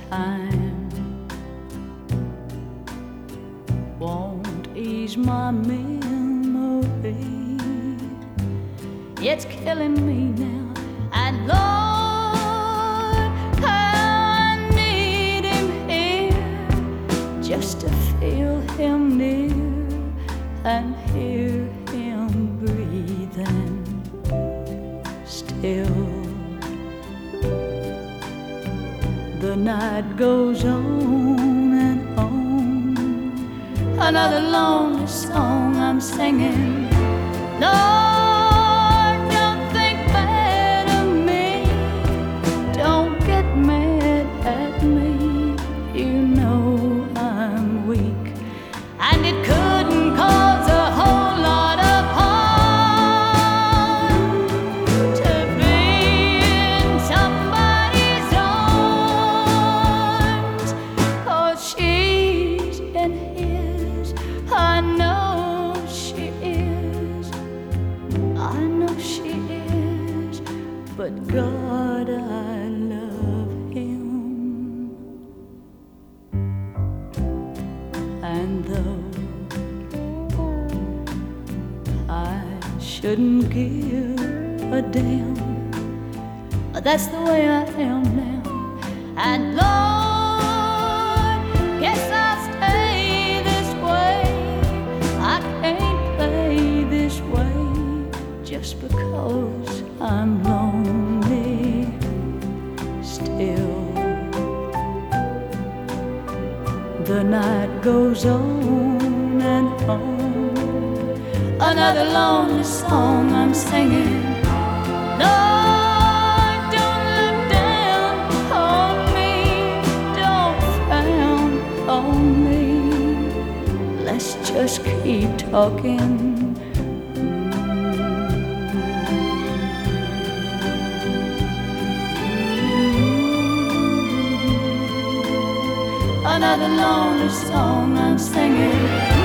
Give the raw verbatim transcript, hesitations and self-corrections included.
time won't ease my memory. It's killing me now, and Lord, I need him here just to feel him near and hear him breathing still. The night goes on and on, another lonely song I'm singing. Lord, don't think bad of me, don't get mad at me. You know I'm weak, and it couldn't cause a whole lot of harm to be in somebody's arms, 'cause she's in his. I know she is, I know she is, but God, I love him. And though I shouldn't give a damn, that's the way I am now. And Lord, guess I'll stay this way. I can't play this way just because I'm lonely still. The night goes on and on, another lonely song I'm singing. Lord, don't look down on me, don't frown on me. Let's just keep talking. Another lonely song I'm singing.